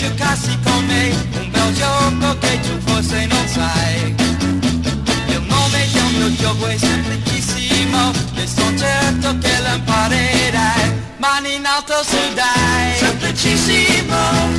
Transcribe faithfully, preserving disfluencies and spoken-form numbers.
giocassi con me un bel gioco che tu forse non sai. Il nome del mio gioco è semplicissimo e sono certo che lo imparerai. Mani in alto su dai. Semplicissimo.